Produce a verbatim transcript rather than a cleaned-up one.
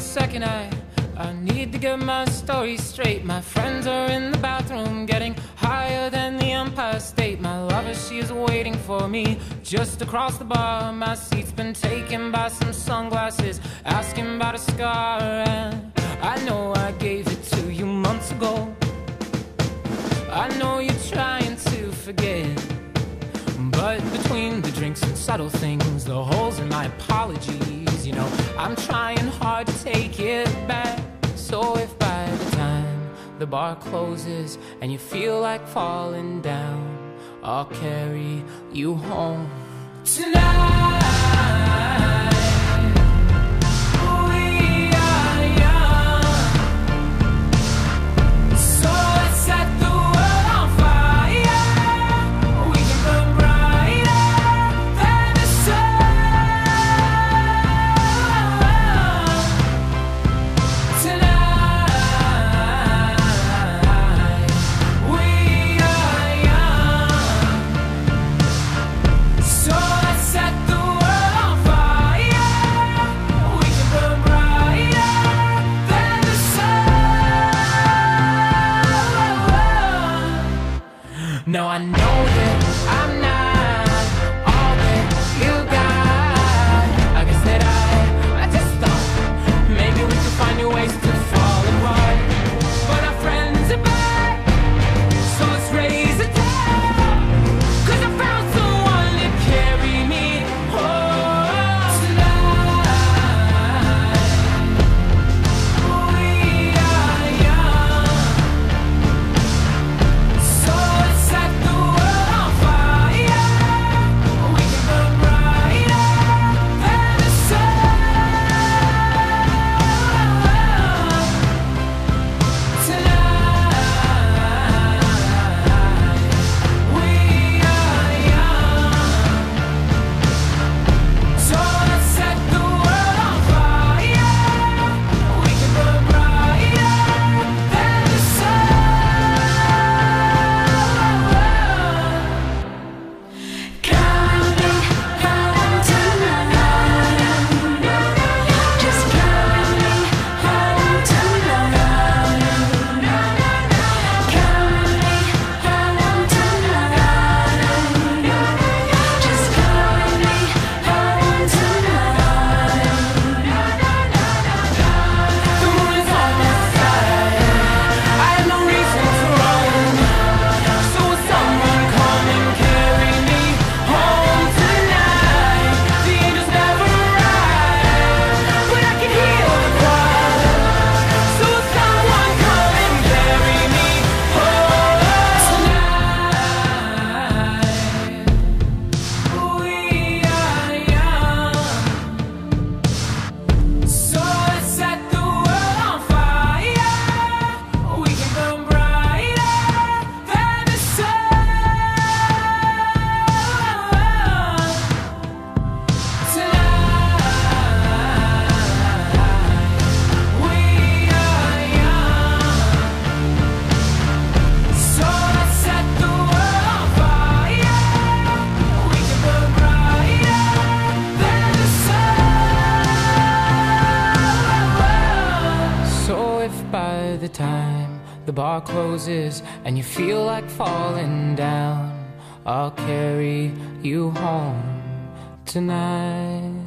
a second, I I need to get my story straight. My friends are in the bathroom, getting higher than the Empire State. My lover, she is waiting for me just across the bar. My seat's been taken by some sunglasses, asking about a scar. And I know I gave it to you months ago. I know you're trying to forget, but between the drinks and subtle things, the holes in my apologies, you know, I'm trying hard to take it back. So if by the time the bar closes and you feel like falling down, I'll carry you home tonight. No, I know that I'm not all that you got. I guess that I, I just thought maybe we could find new ways to fall apart. But our friends are back, so let's raise a toast, 'cause I found someone to carry me home tonight. We are young, so let's set the world on fire. We can burn brighter than the sun tonight. We are young, so let's set the world on fire. We can burn brighter than the sun. Coming home tonight. Just coming home tonight. Coming home tonight. Just coming home tonight. The moon is on my side. I have no reason to run. So will someone come and carry me home tonight? The angels never arrive, but I can hear the choir. So will someone come and carry me home tonight? We are young, so let's set the world on fire. We can burn brighter than the sun tonight. We are young, so let's set the world on fire. We can burn brighter than the sun. So if by the time the bar closes and you feel like falling down, I'll carry you home tonight.